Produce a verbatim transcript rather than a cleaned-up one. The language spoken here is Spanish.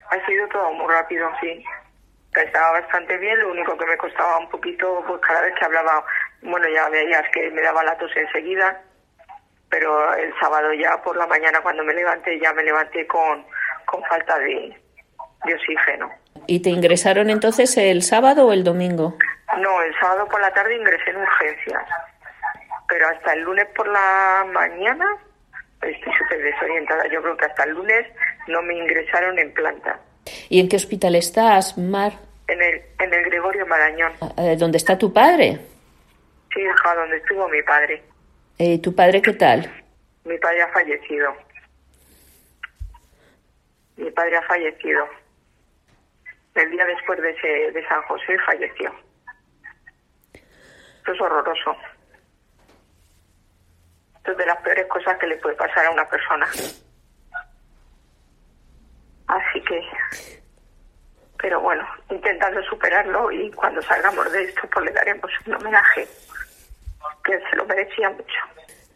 Ha sido todo muy rápido, sí. Estaba bastante bien, lo único que me costaba un poquito, pues cada vez que hablaba, bueno, ya veías que me daba la tos enseguida, pero el sábado ya por la mañana cuando me levanté, ya me levanté con, con falta de, de oxígeno. ¿Y te ingresaron entonces el sábado o el domingo? No, el sábado por la tarde ingresé en urgencias, pero hasta el lunes por la mañana estoy súper desorientada. Yo creo que hasta el lunes no me ingresaron en planta. ¿Y en qué hospital estás, Mar? En el, en el Gregorio Marañón. ¿Dónde está tu padre? Sí, hija, donde estuvo mi padre. Eh, ¿Tu padre qué tal? Mi padre ha fallecido. Mi padre ha fallecido. El día después de, ese, de San José falleció. Esto es horroroso. Esto es de las peores cosas que le puede pasar a una persona. Así que... Pero bueno, intentando superarlo, y cuando salgamos de esto pues le daremos un homenaje, que se lo merecía mucho.